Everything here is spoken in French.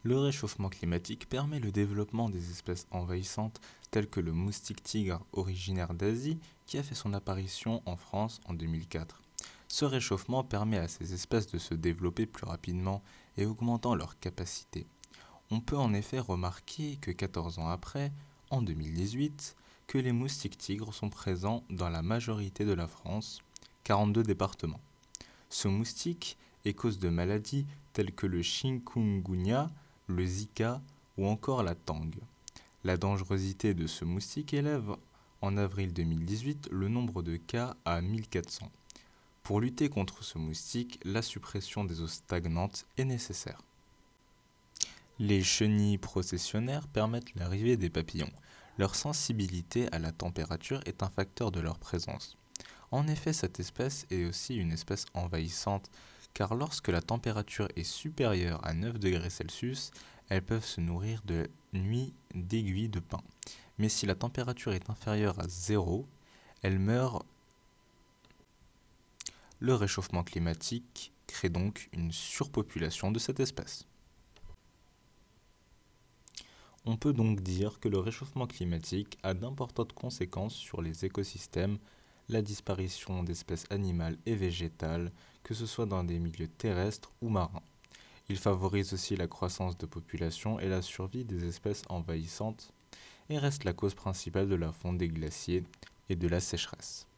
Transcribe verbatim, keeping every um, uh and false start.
Le réchauffement climatique permet le développement des espèces envahissantes telles que le moustique tigre originaire d'Asie qui a fait son apparition en France en deux mille quatre. Ce réchauffement permet à ces espèces de se développer plus rapidement et augmentant leur capacité. On peut en effet remarquer que quatorze ans après, en deux mille dix-huit, que les moustiques tigres sont présents dans la majorité de la France, quarante-deux départements. Ce moustique est cause de maladies telles que le chikungunya, le Zika ou encore la tangue. La dangerosité de ce moustique élève en avril deux mille dix-huit le nombre de cas à mille quatre cents. Pour lutter contre ce moustique, la suppression des eaux stagnantes est nécessaire. Les chenilles processionnaires permettent l'arrivée des papillons. Leur sensibilité à la température est un facteur de leur présence. En effet, cette espèce est aussi une espèce envahissante, car lorsque la température est supérieure à neuf degrés Celsius, elles peuvent se nourrir de nuit d'aiguilles de pin. Mais si la température est inférieure à zéro, elles meurent. Le réchauffement climatique crée donc une surpopulation de cette espèce. On peut donc dire que le réchauffement climatique a d'importantes conséquences sur les écosystèmes, la disparition d'espèces animales et végétales, que ce soit dans des milieux terrestres ou marins. Il favorise aussi la croissance de populations et la survie des espèces envahissantes et reste la cause principale de la fonte des glaciers et de la sécheresse.